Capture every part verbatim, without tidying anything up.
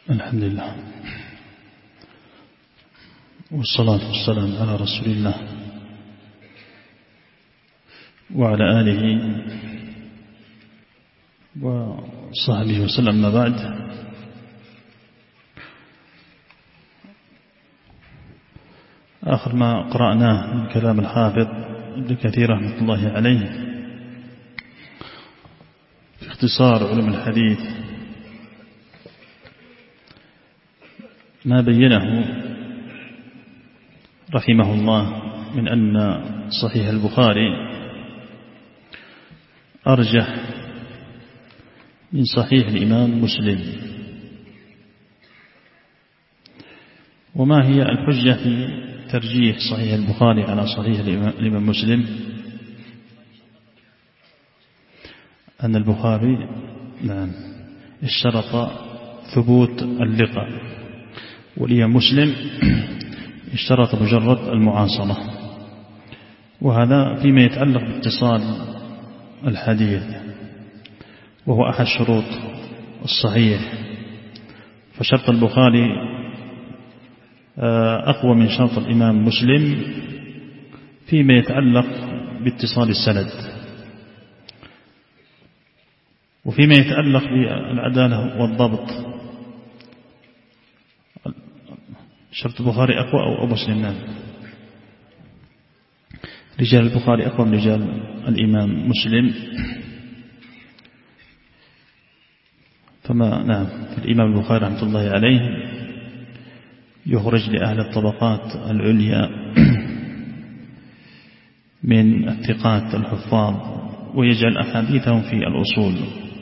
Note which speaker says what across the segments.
Speaker 1: الحمد لله والصلاة والسلام على رسول الله وعلى آله وصحبه وسلم. ما بعد، آخر ما قرأناه من كلام الحافظ ابن كثير رحمة الله عليه في اختصار علوم الحديث ما بينه رحمه الله من أن صحيح البخاري أرجح من صحيح الإمام مسلم. وما هي الحجة في ترجيح صحيح البخاري على صحيح الإمام مسلم؟ أن البخاري نعم اشترط ثبوت اللقاء، والإمام مسلم اشترط مجرد المعاصرة، وهذا فيما يتعلق باتصال الحديث، وهو أحد شروط الصحيح. فشرط البخاري أقوى من شرط الإمام مسلم فيما يتعلق باتصال السند، وفيما يتعلق بالعدالة والضبط شرط البخاري أقوى أو مسلم. نعم، رجال البخاري أقوى من رجال الإمام مسلم. فما نعم الإمام البخاري رحمة الله عليه يخرج لأهل الطبقات العليا من الثقات الحفاظ ويجعل أحاديثهم في الأصول،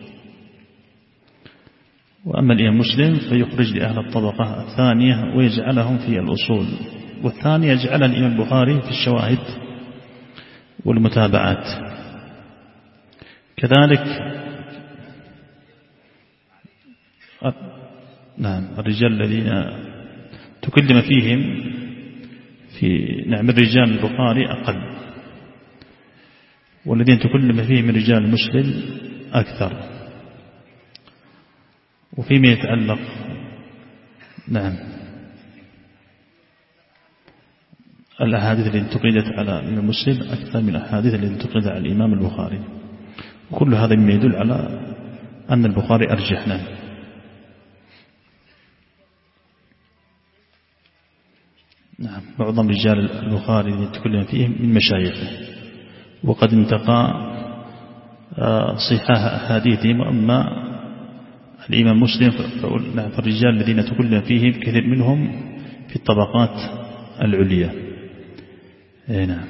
Speaker 1: وأما الإمام مسلم فيخرج لأهل الطبقة الثانية ويجعلهم في الأصول، والثاني يجعل الإمام البخاري في الشواهد والمتابعات. كذلك نعم الرجال الذين تكلم فيهم في نعم الرجال البخاري أقل، والذين تكلم فيهم رجال مسلم أكثر. وفيما يتعلق نعم الأحاديث التي انتقدت على الإمام مسلم أكثر من الأحاديث التي انتقدت على الإمام البخاري، وكل هذا مما يدل على أن البخاري أرجح. نعم نعم معظم رجال البخاري الذين تكلم فيهم من مشايخه، وقد انتقى صحاح أحاديثهم. وأما الإمام مسلم فالرجال الذين تكلم فيهم كثير منهم في الطبقات العليا. أي نعم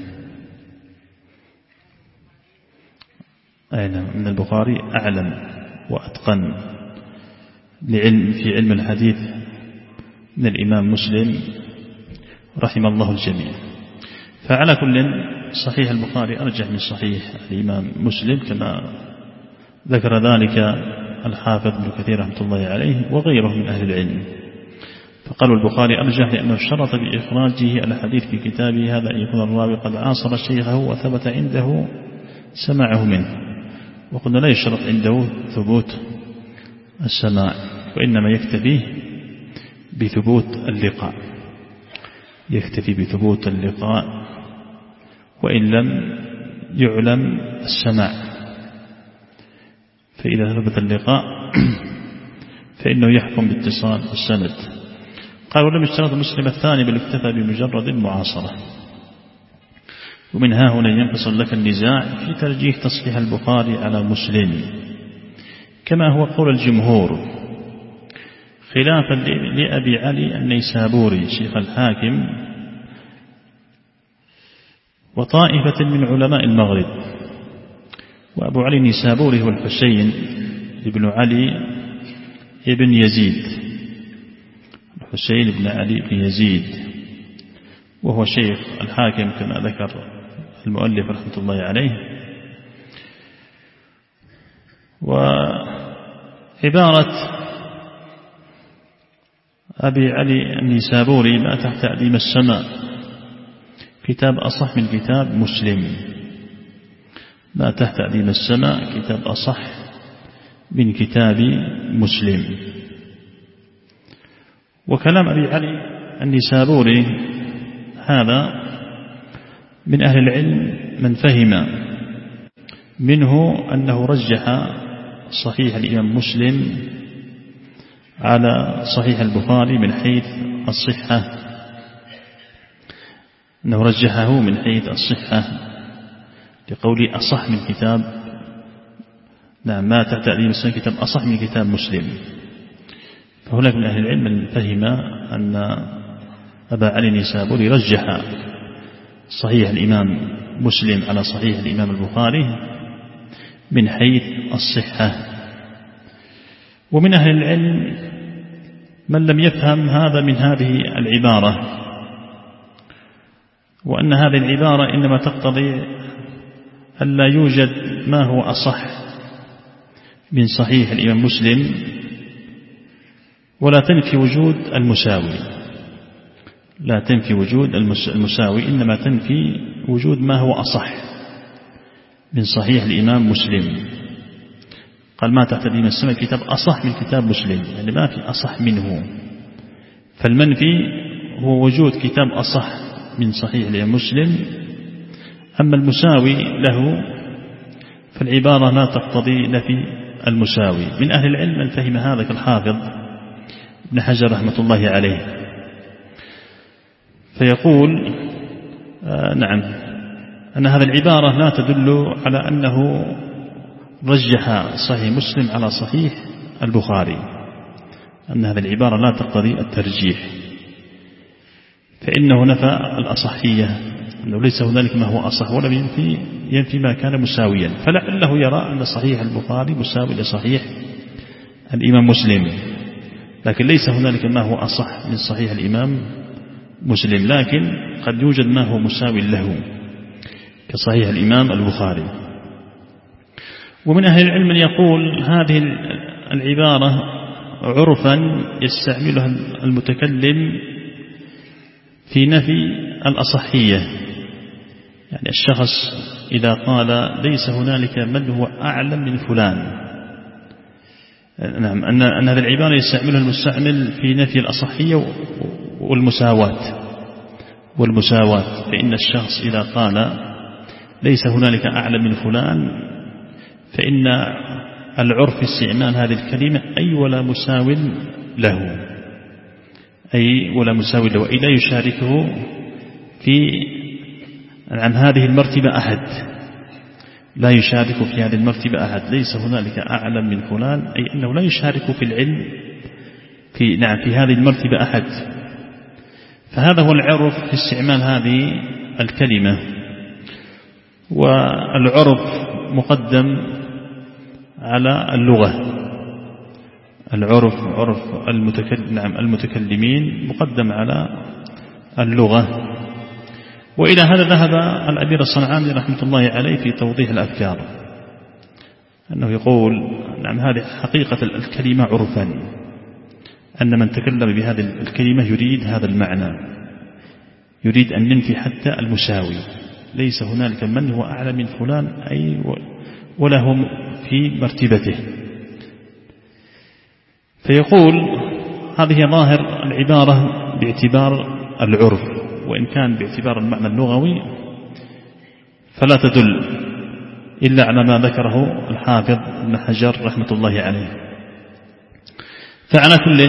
Speaker 1: أي نعم من البخاري أعلم وأتقن لعلم في علم الحديث من الإمام مسلم رحم الله الجميع. فعلى كل صحيح البخاري أرجح من صحيح الإمام مسلم، كما ذكر ذلك الحافظ ابن كثير رحمة الله عليه وغيره من أهل العلم. فقالوا البخاري أرجح لأنه شرط بإخراجه الحديث في كتابه هذا أن يكون الراوي قد عاصر شيخه وثبت عنده سماعه منه، وقلنا لا يشترط عنده ثبوت السماع، وإنما يكتفي بثبوت اللقاء، يكتفي بثبوت اللقاء وإن لم يعلم السماع. فإذا ثبت اللقاء فإنه يحكم باتصال السند. قال ولم يشترط المسلم الثاني بل اكتفى بمجرد المعاصرة. ومن ها هنا ينفصل لك النزاع في ترجيح تصحيح البخاري على مسلم، كما هو قول الجمهور، خلافا لأبي علي النيسابوري شيخ الحاكم وطائفة من علماء المغرب. وأبو علي النيسابوري هو الحسين بن علي بن يزيد، الحسين بن علي بن يزيد، وهو شيخ الحاكم كما ذكر المؤلف رحمة الله عليه. وعبارة أبي علي النيسابوري ما تحت تعليم السماء كتاب أصح من كتاب مسلم، ما تحت تعليم السماء كتاب أصح من كتاب مسلم. وكلام أبي علي النيسابوري هذا من أهل العلم من فهم منه أنه رجح صحيح الإمام مسلم على صحيح البخاري من حيث الصحة، أنه رجحه من حيث الصحة لقول أصح من كتاب، نعم ما تأتي مسلم كتاب أصح من كتاب مسلم. فهناك من أهل العلم من فهم أن أبا علي النيسابوري رجح صحيح الإمام مسلم على صحيح الإمام البخاري من حيث الصحة. ومن أهل العلم من لم يفهم هذا من هذه العبارة، وأن هذه العبارة إنما تقتضي أن لا يوجد ما هو أصح من صحيح الإمام مسلم، ولا تنفي وجود المساوي، لا تنفي وجود المساوي، إنما تنفي وجود ما هو أصح من صحيح الإمام مسلم. قال ما تحت الإمام السماء كتاب أصح من كتاب مسلم، يعني ما في أصح منه. فالمنفي هو وجود كتاب أصح من صحيح الإمام مسلم، أما المساوي له فالعبارة لا تقتضي نفي المساوي. من أهل العلم من فهم هذا كالحافظ ابن حجر رحمة الله عليه، فيقول آه نعم أن هذه العبارة لا تدل على أنه رجح صحيح مسلم على صحيح البخاري، أن هذه العبارة لا تقتضي الترجيح، فإنه نفى الأصحية، أنه ليس هنالك ما هو أصح ولا ينفي, ينفي ما كان مساويا. فلعله يرى أن صحيح البخاري مساوي لصحيح الإمام مسلم، لكن ليس هنالك ما هو أصح من صحيح الإمام مسلم، لكن قد يوجد ما هو مساوي له كصحيح الإمام البخاري. ومن أهل العلم من يقول هذه العبارة عرفا يستعملها المتكلم في نفي الأصحية، يعني الشخص إذا قال ليس هنالك من هو أعلم من فلان، نعم أن أن هذه العبارة يستعملها المستعمل في نفي الأصحية والمساواة والمساواة فإن الشخص إذا قال ليس هنالك أعلم من فلان فإن العرف في استعمال هذه الكلمة أي ولا مساو له، أي ولا مساوي له، أي لا يشاركه في عن هذه المرتبة أحد، لا يشارك في هذه المرتبة أحد، ليس هنالك أعلم من فلان، أي أنه لا يشارك في العلم في نعم في هذه المرتبة أحد. فهذا هو العرف في استعمال هذه الكلمة. والعرف مقدم على اللغة، العرف عرف المتكلم نعم المتكلمين مقدم على اللغة. وإلى هذا ذهب الأمير الصنعاني رحمة الله عليه في توضيح الأفكار، أنه يقول نعم هذه حقيقة الكلمة عرفا، أن من تكلم بهذه الكلمة يريد هذا المعنى، يريد أن ننفي حتى المساوي، ليس هنالك من هو أعلى من فلان أي ولا هم في مرتبته. فيقول هذه ظاهر العبارة باعتبار العرف، وإن كان باعتبار المعنى اللغوي فلا تدل إلا على ما ذكره الحافظ ابن حجر رحمة الله عليه. فعلى كل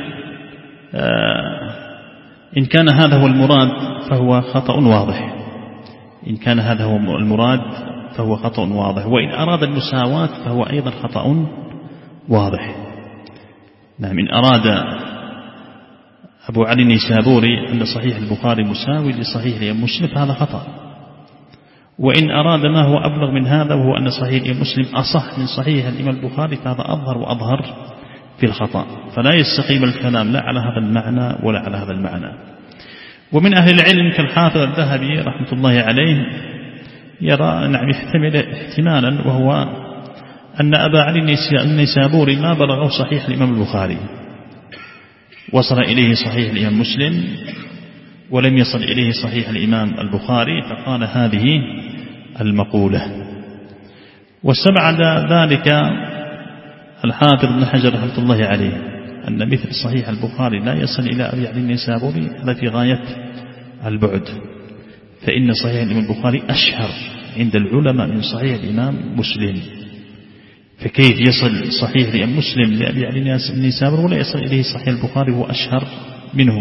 Speaker 1: إن كان هذا هو المراد فهو خطأ واضح، إن كان هذا هو المراد فهو خطأ واضح، وإن أراد المساواة فهو أيضا خطأ واضح. نعم إن أراد أبو علي النيسابوري أن صحيح البخاري مساوي لصحيح الإمام مسلم فهذا خطأ، وإن أراد ما هو أبلغ من هذا وهو أن صحيح الإمام مسلم أصح من صحيح الإمام البخاري فهذا أظهر وأظهر في الخطأ. فلا يستقيم الكلام لا على هذا المعنى ولا على هذا المعنى. ومن أهل العلم كالحافظ الذهبي رحمة الله عليه يرى نعم يحتمل احتمالا، وهو أن أبا علي النيسابوري ما بلغه صحيح الإمام البخاري، وصل إليه صحيح الإمام مسلم ولم يصل إليه صحيح الإمام البخاري، فقال هذه المقولة. واستبعد ذلك الحافظ ابن حجر رحمة الله عليه، أن مثل صحيح البخاري لا يصل إلى أبي علي النيسابوري هذا في غاية البعد، فإن صحيح الإمام البخاري أشهر عند العلماء من صحيح الإمام مسلم، فكيف يصل صحيح الإمام مسلم لأبي علي النيسابوري ولا يصل إليه صحيح البخاري هو أشهر منه؟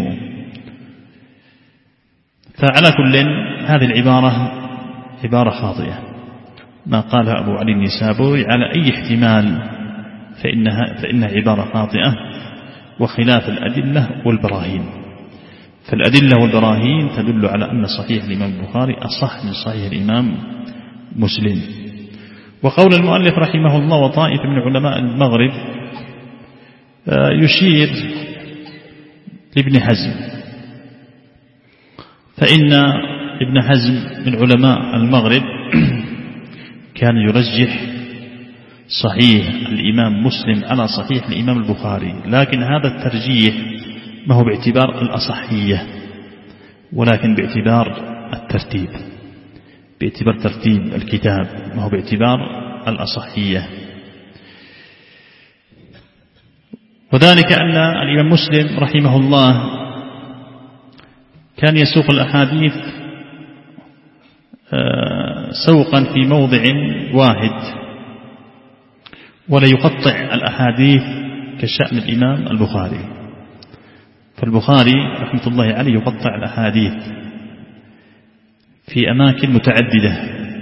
Speaker 1: فعلى كل هذه العبارة عبارة خاطئة، ما قالها أبو علي النيسابوري على أي احتمال فإنها, فإنها عبارة خاطئة وخلاف الأدلة والبراهين. فالأدلة والبراهين تدل على أن صحيح الإمام البخاري أصح من صحيح الإمام مسلم. وقول المؤلف رحمه الله وطائفة من علماء المغرب يشير لابن حزم، فإن ابن حزم من علماء المغرب كان يرجح صحيح الإمام مسلم على صحيح الإمام البخاري، لكن هذا الترجيح ما هو باعتبار الأصحية ولكن باعتبار الترتيب، باعتبار ترتيب الكتاب ما هو باعتبار الأصحية. وذلك أن الإمام مسلم رحمه الله كان يسوق الأحاديث سوقا في موضع واحد ولا يقطع الأحاديث كشأن الإمام البخاري. فالبخاري رحمة الله عليه يقطع الأحاديث في أماكن متعددة،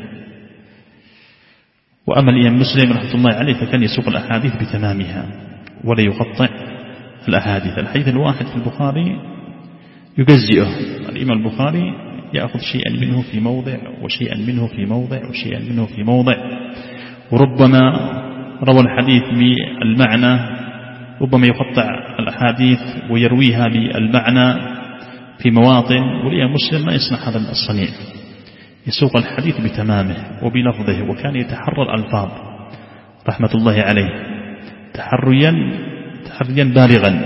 Speaker 1: وأما الإمام مسلم رحمة الله عليه فكان يسوق الأحاديث بتمامها ولا يقطع الأحاديث. الحديث الواحد في البخاري يجزئه، الإمام البخاري يأخذ شيئا منه في موضع وشيئا منه في موضع وشيئا منه في موضع، وربما روى الحديث بالمعنى، ربما يقطع الأحاديث ويرويها بالمعنى في مواطن، والإمام مسلم ما يصنع هذا الصنيع، يسوق الحديث بتمامه وبلفظه، وكان يتحرى الألفاظ رحمة الله عليه تحريا تحريا بالغا،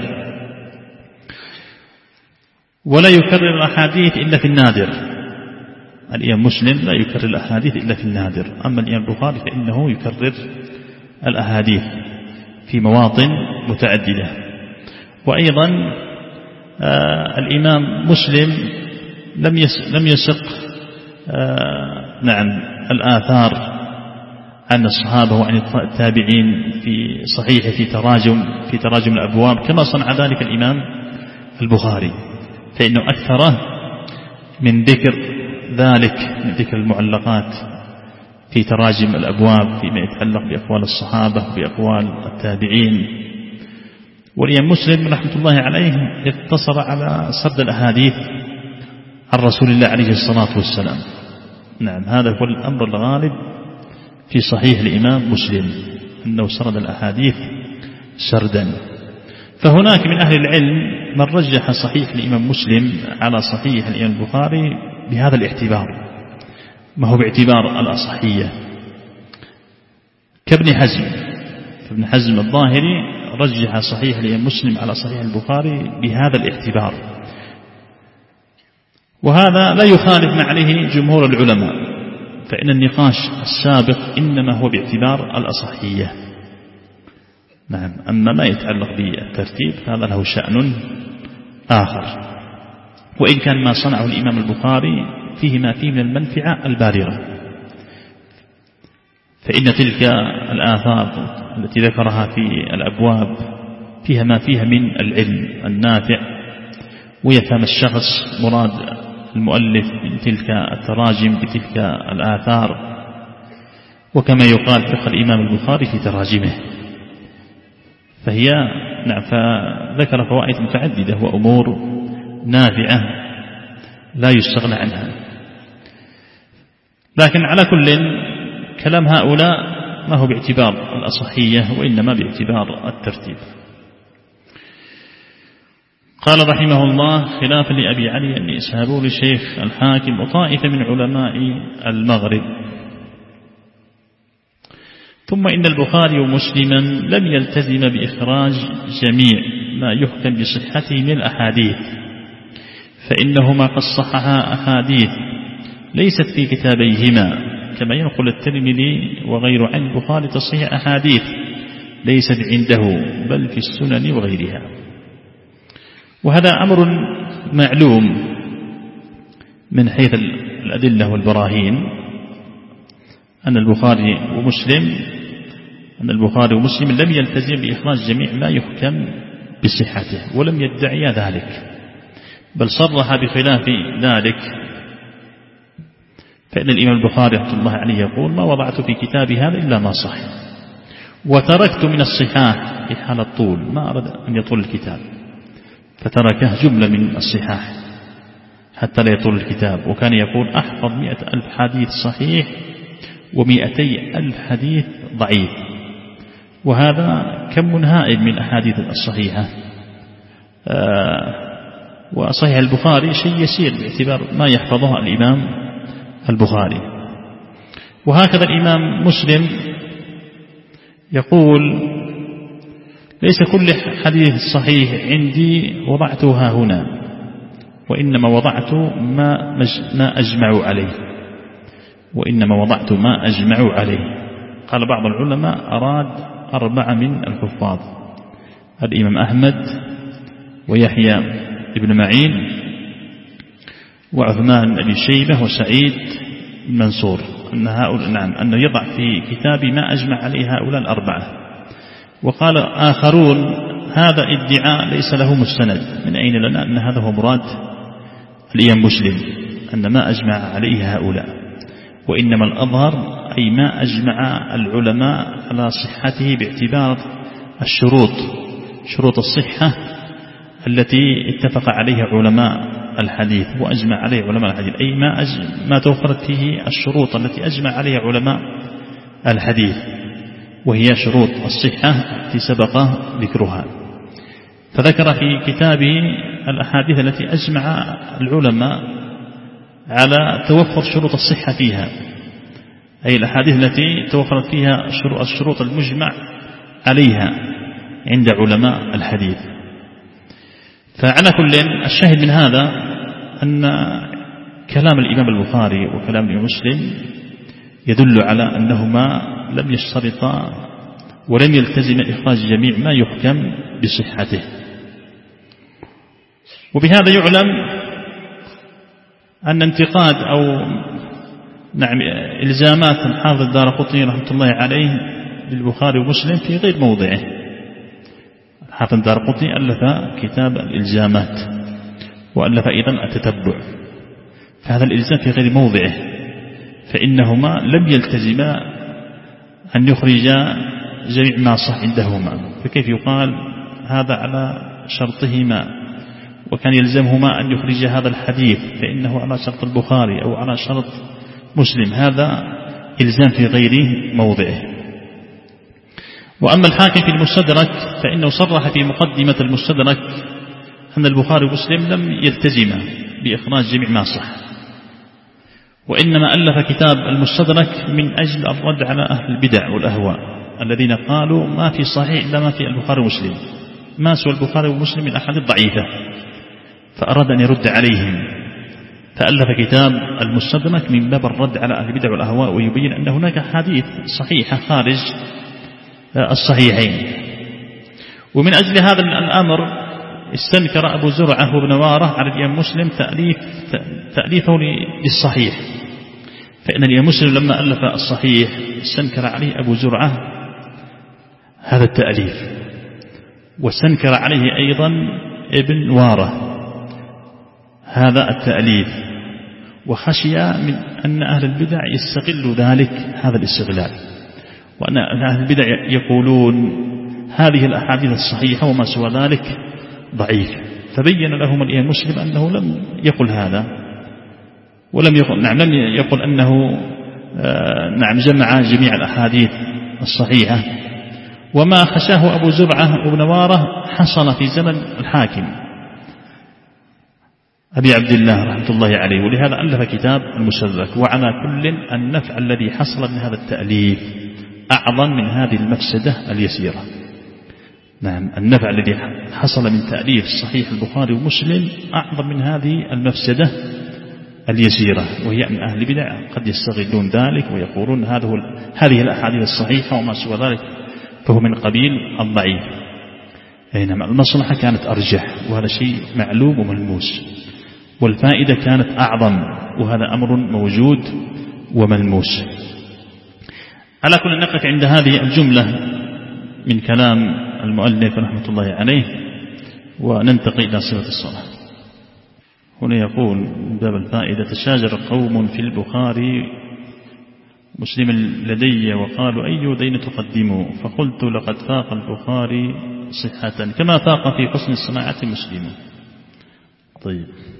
Speaker 1: ولا يكرر الأحاديث إلا في النادر. الإمام مسلم لا يكرر الأحاديث إلا في النادر، أما الإمام البخاري فإنه يكرر الأحاديث في مواطن متعددة. وأيضا آه الإمام مسلم لم لم يسق آه نعم الآثار عن الصحابة وعن التابعين في صحيح في تراجم في تراجم الأبواب كما صنع ذلك الإمام البخاري، فإنه أكثر من ذكر ذلك من ذكر المعلقات في تراجم الأبواب فيما يتعلق بأقوال الصحابة بأقوال التابعين. والإمام مسلم رحمة الله عليه اقتصر على سرد الأحاديث عن رسول الله عليه الصلاة والسلام. نعم، هذا هو الأمر الغالب في صحيح الإمام مسلم، أنه سرد الأحاديث سردا. فهناك من أهل العلم من رجح صحيح الإمام مسلم على صحيح الإمام البخاري بهذا الاعتبار، ما هو باعتبار الأصحية، كابن حزم. ابن حزم الظاهري رجح صحيح الإمام مسلم على صحيح البخاري بهذا الاعتبار، وهذا لا يخالف ما عليه جمهور العلماء، فإن النقاش السابق إنما هو باعتبار الأصحية. نعم، أما ما يتعلق بالترتيب هذا له شأن آخر، وإن كان ما صنعه الإمام البخاري فيه ما فيه من المنفعة البالغة، فإن تلك الآثار التي ذكرها في الأبواب فيها ما فيها من العلم النافع، ويفهم الشخص مراد المؤلف من تلك التراجم بتلك الآثار، وكما يقال فقه الإمام البخاري في تراجمه، فهي نعم فذكر فوائد متعددة وأمور نافعة لا يستغنى عنها. لكن على كل كلام هؤلاء ما هو باعتبار الأصحية وإنما باعتبار الترتيب. قال رحمه الله خلافا لأبي علي النيسابوري شيخ الحاكم وطائفة من علماء المغرب. ثم إن البخاري ومسلما لم يلتزم بإخراج جميع ما يحكم بصحته من الأحاديث، فإنهما قد صححا أحاديث ليست في كتابيهما، كما ينقل الترمذي وغير عن البخاري تصحيح أحاديث ليست عنده بل في السنن وغيرها. وهذا أمر معلوم من حيث الأدلة والبراهين أن البخاري ومسلم أن البخاري ومسلم لم يلتزم بإخراج جميع ما يحكم بصحته ولم يدعي ذلك، بل صرح بخلاف ذلك. فإن الإمام البخاري رحمه الله عليه يقول: ما وضعت في كتابي هذا إلا ما صح، وتركت من الصحاح في حال الطول، ما أرد أن يطول الكتاب فتركه جملة من الصحاح حتى لا يطول الكتاب. وكان يقول: أحفظ مئة ألف حديث صحيح ومئتي ألف حديث ضعيف، وهذا كم هائل من أحاديث الصحيحة. آه وصحيح البخاري شيء يسير باعتبار ما يحفظه الإمام البخاري. وهكذا الإمام مسلم يقول: ليس كل حديث صحيح عندي وضعتها هنا، وإنما وضعت ما, ما أجمع عليه وإنما وضعت ما أجمع عليه. قال بعض العلماء أراد أربعة من الحفاظ: الإمام أحمد ويحيى ابن معين وعثمان بن أبي شيبة وسعيد بن منصور، أن هؤلاء نعم أنه يضع في كتابي ما أجمع عليه هؤلاء الأربعة. وقال آخرون: هذا ادعاء ليس له مستند، من أين لنا أن هذا هو مراد الإمام مسلم أن ما أجمع عليه هؤلاء، وإنما الأظهر أي ما أجمع العلماء على صحته باعتبار الشروط، شروط الصحة التي اتفق عليها علماء الحديث وأجمع عليه علماء الحديث، أي ما, أج... ما توفرت فيه الشروط التي أجمع عليها علماء الحديث، وهي شروط الصحة التي سبق ذكرها. فذكر في كتابه الأحاديث التي أجمع العلماء على توفر شروط الصحة فيها، أي الأحاديث التي توفرت فيها الشروط المجمع عليها عند علماء الحديث. فعلى كل الشاهد من هذا أن كلام الإمام البخاري وكلام الإمام مسلم يدل على أنهما لم يشترطا ولم يلتزم إخراج جميع ما يحكم بصحته. وبهذا يعلم أن انتقاد أو نعم إلزامات الحافظ الدارقطني رحمة الله عليه للبخاري ومسلم في غير موضعه. الحافظ الدارقطني ألف كتاب الإلزامات وألف أيضا التتبع، فهذا الإلزام في غير موضعه، فإنهما لم يلتزما أن يخرجا جميع ما صح عندهما، فكيف يقال هذا على شرطهما وكان يلزمهما أن يخرج هذا الحديث فإنه على شرط البخاري أو على شرط مسلم؟ هذا إلزام في غير موضعه. وأما الحاكم في المستدرك فإنه صرح في مقدمة المستدرك أن البخاري ومسلم لم يلتزما بإخراج جميع ما صح، وإنما ألف كتاب المستدرك من أجل الرد على أهل البدع والأهواء الذين قالوا ما في صحيح إلا ما في البخاري ومسلم، ما سوى البخاري ومسلم من أحاديث ضعيفة، فأراد أن يرد عليهم فألف كتاب المستدرك من باب الرد على أهل البدع والأهواء ويبين أن هناك حديث صحيحة خارج الصحيحين. ومن أجل هذا الأمر استنكر أبو زرعة وابن واره على الإمام مسلم تأليف تأليفه للصحيح، فإن الإمام مسلم لما ألف الصحيح استنكر عليه أبو زرعة هذا التأليف، واستنكر عليه أيضا ابن واره هذا التأليف، وخشي من أن أهل البدع يستغلوا ذلك هذا الاستغلال، وأن أهل البدع يقولون هذه الأحاديث الصحيحة وما سوى ذلك ضعيف، فبين لهم الإمام مسلم أنه لم يقل هذا، ولم يقل نعم لم يقل أنه نعم جمع جميع الأحاديث الصحيحة. وما خشاه أبو زرعة وابن واره حصل في زمن الحاكم أبي عبد الله رحمة الله عليه، ولهذا ألف كتاب المستدرك. وعلى كل النفع الذي حصل من هذا التأليف أعظم من هذه المفسدة اليسيرة. نعم النفع الذي حصل من تأليف صحيح البخاري ومسلم أعظم من هذه المفسدة اليسيرة، وهي أن أهل البدع قد يستغلون ذلك ويقولون هذه هذه الأحاديث الصحيحة وما سوى ذلك فهو من قبيل الضعيف. أينما المصلحة كانت أرجح، وهذا شيء معلوم وملموس، والفائدة كانت أعظم، وهذا أمر موجود وملموس. على كل نقف عند هذه الجملة من كلام المؤلف رحمة الله عليه، وننتقل إلى صفة الصلاة. هنا يقول باب الفائدة: تشاجر قوم في البخاري مسلم لدي وقالوا أي دين تقدموا، فقلت لقد فاق البخاري صحة كما فاق في حسن الصناعة مسلم. طيب.